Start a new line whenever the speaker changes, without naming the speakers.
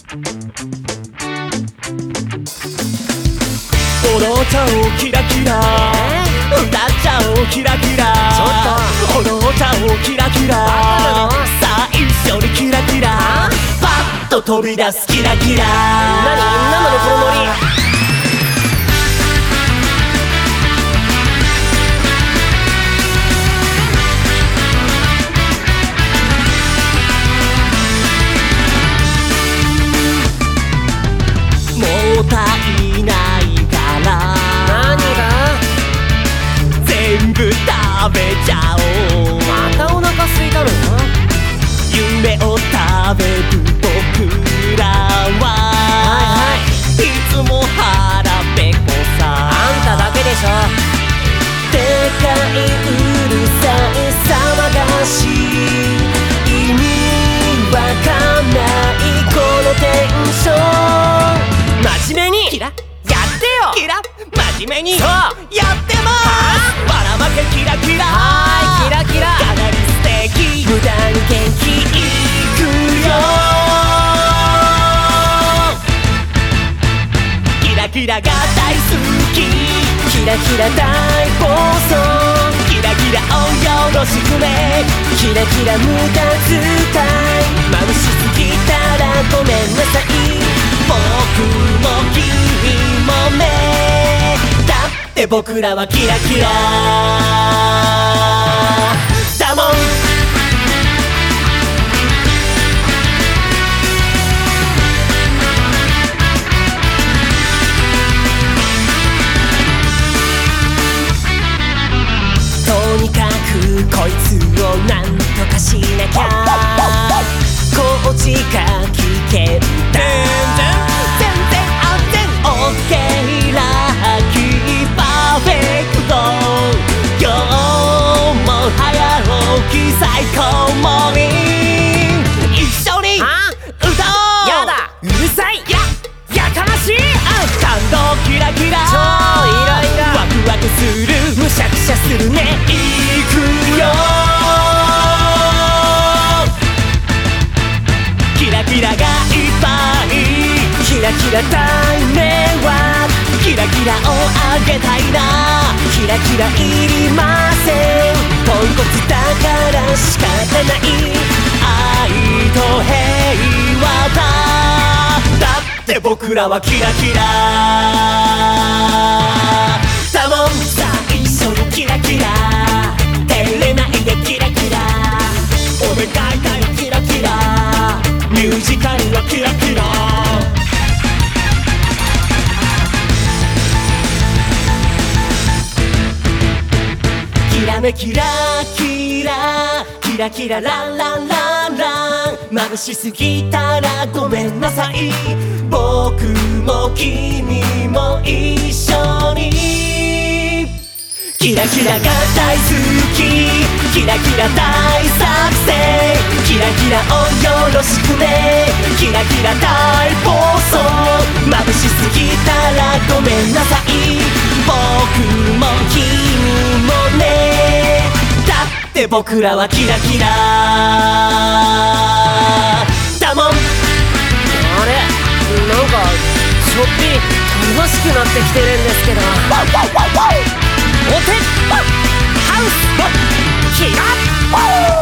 踊っちゃおうキラキラ、歌っちゃおうキラキラ、
ちょっと
踊っちゃおうキラキラ、さあ一緒にキラキラ、パッと飛び出すキラキラ。
何なのこのノリ。
もう足りないから
何が？
全部食べちゃおう。
またお腹空いたの？
夢を食べる僕らはいつも腹ペコさ。
あんただけでしょ。
でかいうるさい騒がしい意味わかんないこのテンション。
真面目に
キラ
やってよ。
キラ真面目に
そう
やってます。ばらまけキラキラ、
はーいキラキラ、
かなり素敵、無駄に元気いくよ。キラキラが大好き、キラキラ大暴走、キラキラをよろしくね、キラキラ無駄遣い、眩しすぎたらごめんなさい、僕も君もね、だって僕らはキラキラだもん。とにかくこいつをなんとかしなきゃ、コーチが聞けんだ。全然安全 OK ラッキーパーフェクト、今日も早起き最高モーニング、一緒に歌おう。
やだうるさい、やかましい。
感動キラキラ、
超イライラ、
ワクワクする、むしゃくしゃするね、いくよ。キラキラがいっぱい、キラキラ大迷惑、キラキラをあげたいな、キラキラいりません、ポンコツだから仕方ない、愛と平和だ、だって僕らはキラキラだもん。さあ一緒にキラキラ、照れないでキラキラ、お願いだよキラキラ、ミュージカルはキラキラ。キラメキラキラ、キラキラランランランラン、眩しすぎたらごめんなさい、僕も君も一緒に。キラキラが大好き、キラキラ大作戦、キラキラをよろしくね、キラキラ大暴走、眩しすぎたらごめんなさい、僕も君もね、だって僕らはキラキラだもん。
あれなんかちょっぴり楽しくなってきてるんですけど。お手ハウスキラ